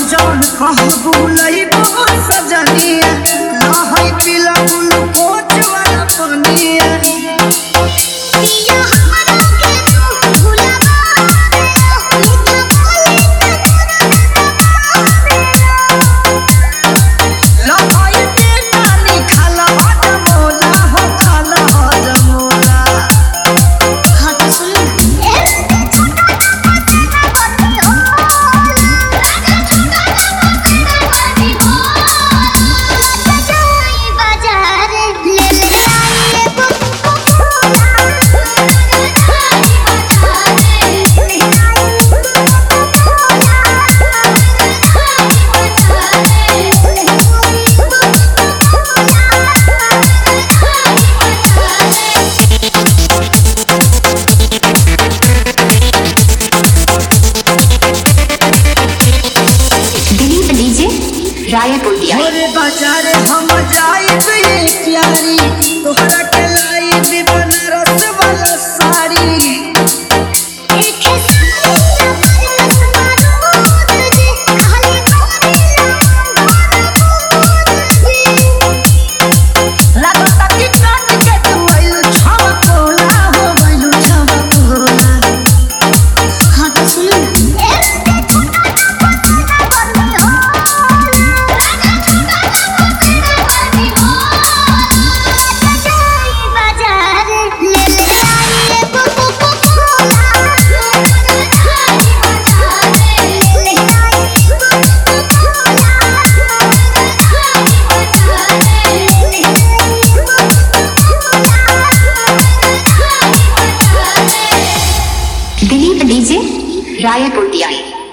जौन कहबू लइबो सजनिया लहई पिला ग्लूकोज वाला पनिया पिया हमरा के तू भुलावा लहई पे पानी खाला हजमोला हो खाला हजमोला। हाँ तो सुन रायपुर बाजार हम जाइब ये प्यारी तोहरा के लाइब बनारस वाला साड़ी दिलीप डीजे रायपुर।